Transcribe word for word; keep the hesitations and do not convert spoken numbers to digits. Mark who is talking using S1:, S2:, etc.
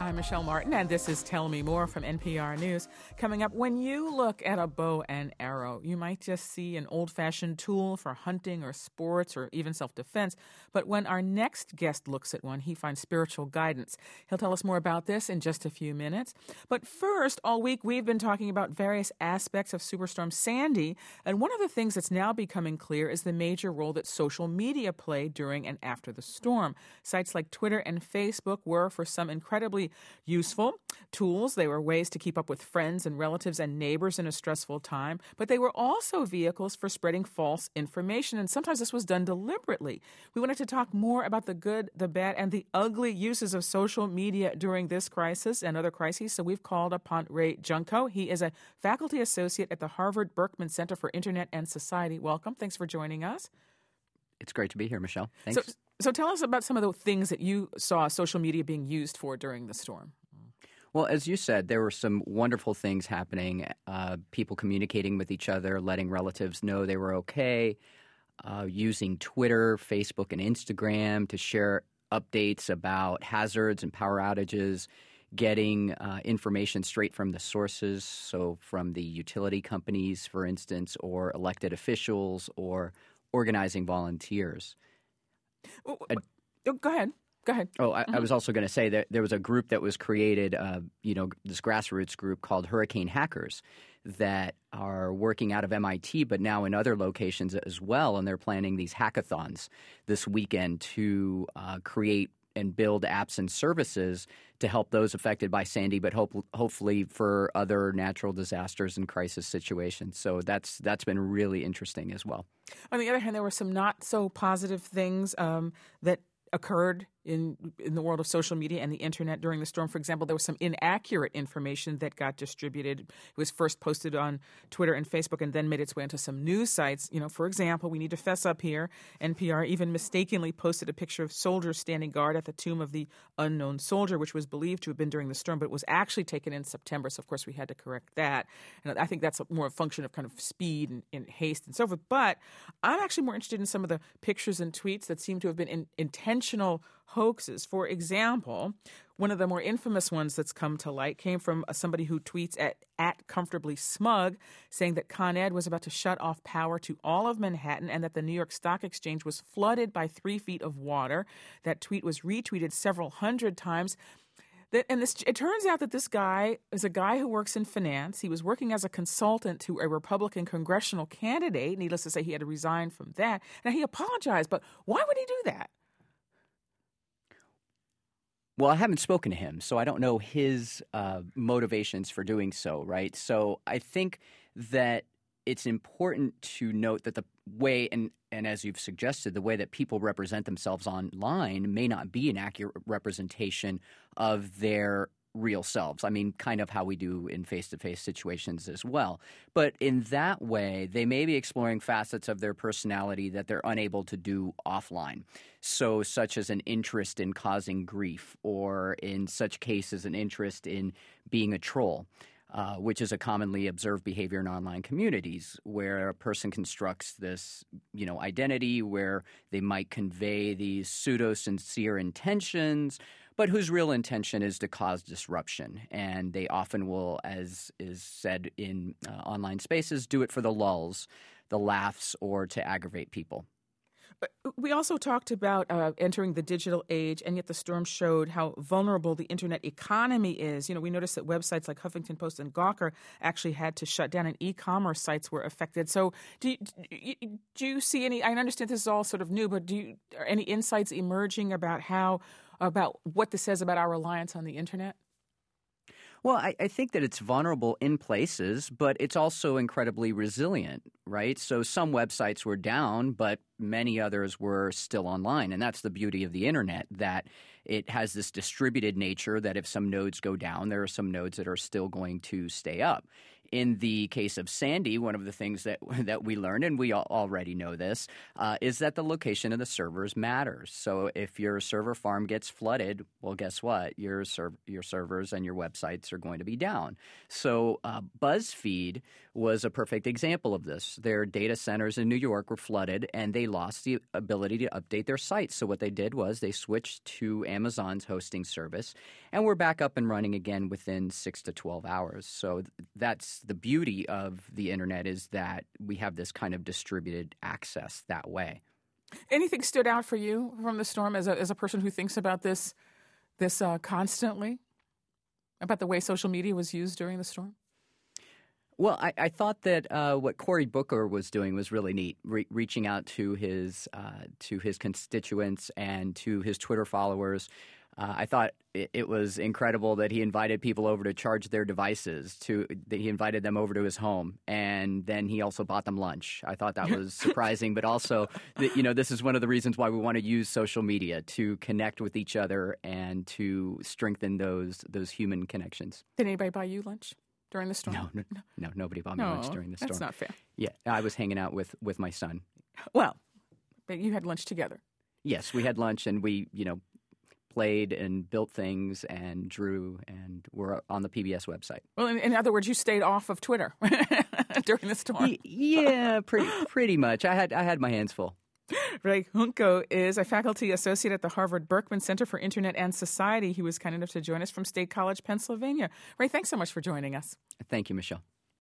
S1: I'm Michelle Martin, and this is Tell Me More from N P R News. Coming up, when you look at a bow and arrow, you might just see an old-fashioned tool for hunting or sports or even self-defense. But when our next guest looks at one, he finds spiritual guidance. He'll tell us more about this in just a few minutes. But first, all week we've been talking about various aspects of Superstorm Sandy, and one of the things that's now becoming clear is the major role that social media played during and after the storm. Sites like Twitter and Facebook were, for some, incredibly useful tools. They were ways to keep up with friends and relatives and neighbors in a stressful time, but they were also vehicles for spreading false information, and sometimes this was done deliberately. We wanted to talk more about the good, the bad, and the ugly uses of social media during this crisis and other crises, so we've called upon Ray Junko. He is a faculty associate at the Harvard Berkman Center for Internet and Society. Welcome. Thanks for joining us.
S2: It's great to be here, Michelle. Thanks.
S1: So, So tell us about some of the things that you saw social media being used for during the storm.
S2: Well, as you said, there were some wonderful things happening, uh, people communicating with each other, letting relatives know they were okay, uh, using Twitter, Facebook, and Instagram to share updates about hazards and power outages, getting uh, information straight from the sources, so from the utility companies, for instance, or elected officials, or organizing volunteers.
S1: Oh, go ahead. Go ahead.
S2: Oh, I,
S1: mm-hmm.
S2: I was also going to say that there was a group that was created, uh, you know, this grassroots group called Hurricane Hackers that are working out of M I T, but now in other locations as well. And they're planning these hackathons this weekend to uh, create and build apps and services to help those affected by Sandy, but hope, hopefully for other natural disasters and crisis situations. So that's that's been really interesting as well.
S1: On the other hand, there were some not so positive things um, that occurred in in the world of social media and the internet during the storm. For example, there was some inaccurate information that got distributed. It was first posted on Twitter and Facebook and then made its way into some news sites. You know, for example, we need to fess up here. N P R even mistakenly posted a picture of soldiers standing guard at the tomb of the unknown soldier, which was believed to have been during the storm, but was actually taken in September. So, of course, we had to correct that. And I think that's more a function of kind of speed and, and haste and so forth. But I'm actually more interested in some of the pictures and tweets that seem to have been in, intentional hoaxes. For example, one of the more infamous ones that's come to light came from somebody who tweets at, at Comfortably Smug, saying that Con Ed was about to shut off power to all of Manhattan and that the New York Stock Exchange was flooded by three feet of water. That tweet was retweeted several hundred times. And this, it turns out that this guy is a guy who works in finance. He was working as a consultant to a Republican congressional candidate. Needless to say, he had to resign from that. Now, he apologized, but why would he do that?
S2: Well, I haven't spoken to him, so I don't know his uh, motivations for doing so, right? So I think that it's important to note that the way, and, and as you've suggested, the way that people represent themselves online may not be an accurate representation of their real selves. I mean, kind of how we do in face-to-face situations as well. But in that way, they may be exploring facets of their personality that they're unable to do offline. So such as an interest in causing grief, or in such cases, an interest in being a troll. Uh, which is a commonly observed behavior in online communities, where a person constructs this, you know, identity where they might convey these pseudo-sincere intentions, but whose real intention is to cause disruption. And they often will, as is said in uh, online spaces, do it for the lulz, the laughs, or to aggravate people.
S1: But we also talked about uh, entering the digital age, and yet the storm showed how vulnerable the internet economy is. You know, we noticed that websites like Huffington Post and Gawker actually had to shut down, and e-commerce sites were affected. So do you, do you see any – I understand this is all sort of new, but do you, are any insights emerging about how – about what this says about our reliance on the internet?
S2: Well, I, I think that it's vulnerable in places, but it's also incredibly resilient, right? So some websites were down, but many others were still online. And that's the beauty of the internet, that it has this distributed nature that if some nodes go down, there are some nodes that are still going to stay up. In the case of Sandy, one of the things that that we learned, and we already know this, uh, is that the location of the servers matters. So if your server farm gets flooded, well, guess what? Your serv- your servers and your websites are going to be down. So uh, BuzzFeed was a perfect example of this. Their data centers in New York were flooded, and they lost the ability to update their sites. So what they did was they switched to Amazon's hosting service, and we're back up and running again within six to twelve hours. So th- that's the beauty of the internet, is that we have this kind of distributed access that way.
S1: Anything stood out for you from the storm as a as a person who thinks about this this uh, constantly, about the way social media was used during the storm?
S2: Well, I, I thought that uh, what Cory Booker was doing was really neat, re- reaching out to his uh, to his constituents and to his Twitter followers. Uh, I thought it, it was incredible that he invited people over to charge their devices. To that he invited them over to his home, and then he also bought them lunch. I thought that was surprising, but also, that, you know, this is one of the reasons why we want to use social media to connect with each other and to strengthen those those human connections.
S1: Did anybody buy you lunch during the storm?
S2: No, no, no nobody bought me
S1: No,
S2: lunch during the storm.
S1: that's not fair.
S2: Yeah, I was hanging out with, with my son.
S1: Well, but you had lunch together.
S2: Yes, we had lunch, and we, you know, played and built things and drew, and we're on the P B S website.
S1: Well, in, in other words, you stayed off of Twitter during the storm.
S2: Y- yeah, pretty pretty much. I had I had my hands full.
S1: Ray Junco is a faculty associate at the Harvard Berkman Center for Internet and Society. He was kind enough to join us from State College, Pennsylvania. Ray, thanks so much for joining us.
S2: Thank you, Michelle.